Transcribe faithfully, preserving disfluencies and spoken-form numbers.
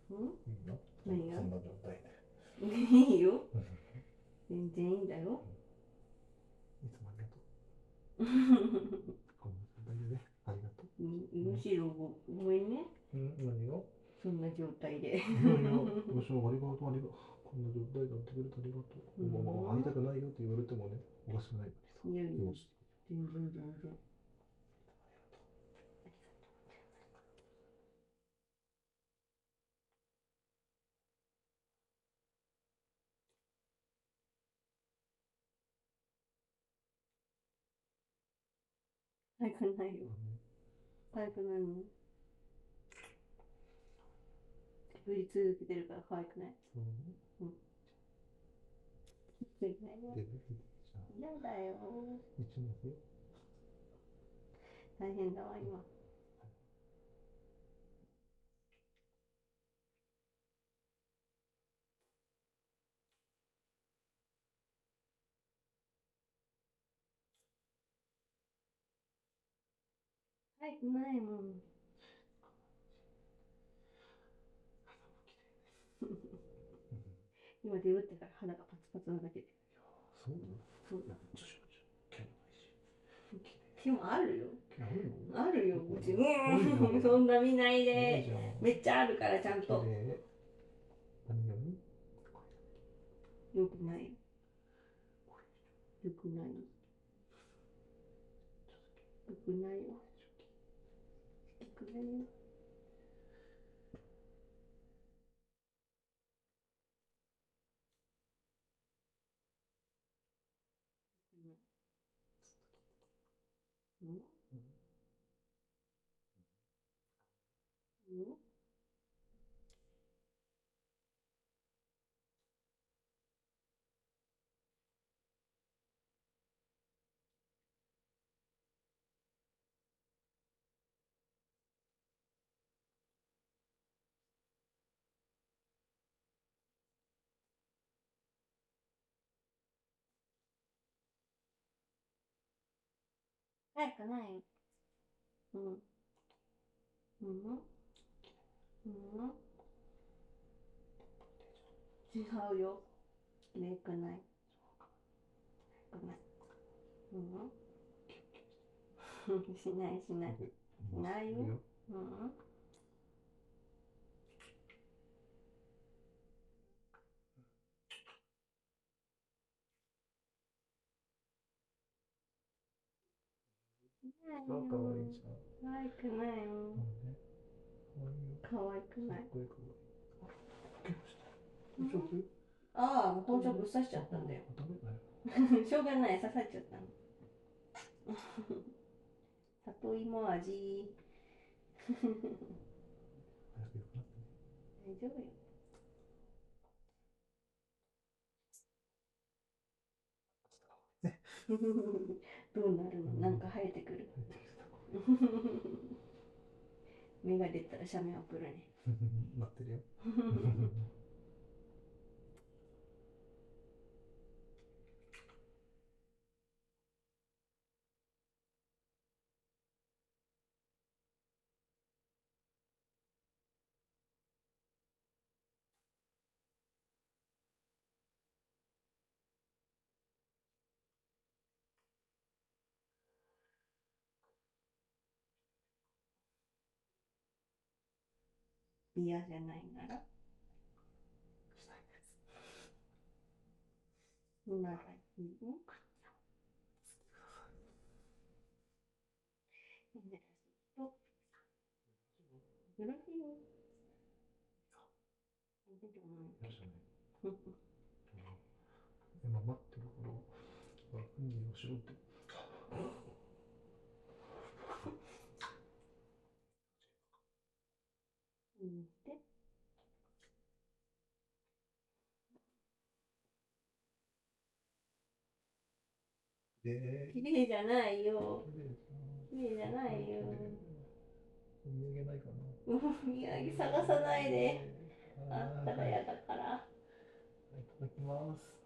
いいの？ 何が？ そんな状態で。 いいよ。全然いいんだよ。 いつもありがとう。こんな状態でね、ありがとう。 むしろご、ごめんね。 うん、何が？ そんな状態で。 いやいや、むしろありがとう、ありがとう。こんな状態でやってくれてありがとう。まあまあ、会いたくないよって言われてもね、おかしくないのにさ。 いやいや、 気持ち全然全然。早くないよ。早くないの？振り続けてるから可愛くない。 そう。 うん。できないよ。 で、じゃあ、 嫌だよ。 一応ますよ。 大変だわ、今。早くないもん。今デブってから肌がパツパツなだけで。 そう？ そう。 いや、もちろん、毛もないし。 毛もあるよ。 毛あるの？ あるよ、うち。 あるうん。 じゃん。 そんな見ないないで。 じゃん。 めっちゃあるから、ちゃんと。 綺麗。何より？ よくない。よくない。よくないよ。よくないよ。うん。うん。早くないよ。うん。うん。うん。違うよ。ねくない。くない。うん。しないしない。しないよ。うん。ないあ、かわいいよ。 じゃん。 可愛くないよ。 なんで？かわいいよ。 可愛くない。 すっごいかわいい。あ、結構した。 うん。 大丈夫？ ああ、本職刺しちゃったんだよ。 ダメだよ。 しょうがない、刺さっちゃったの。里芋味。 早く良くなってね。 大丈夫よ。どうなるの？なんか生えてくる。芽が出たら写メ送るね。 待ってるよ。 嫌じゃないならしたいです。 ならいいよ。いいね。と、よろしいよ。いいじゃない。 よしね。今待ってるから、何をしろって。 いいって。 で、 綺麗じゃないよ。 綺麗じ綺麗じゃないよ。 ゃん。お土産ないかな。 お土産探さないで。あったらはい、 やだから。 いただきます。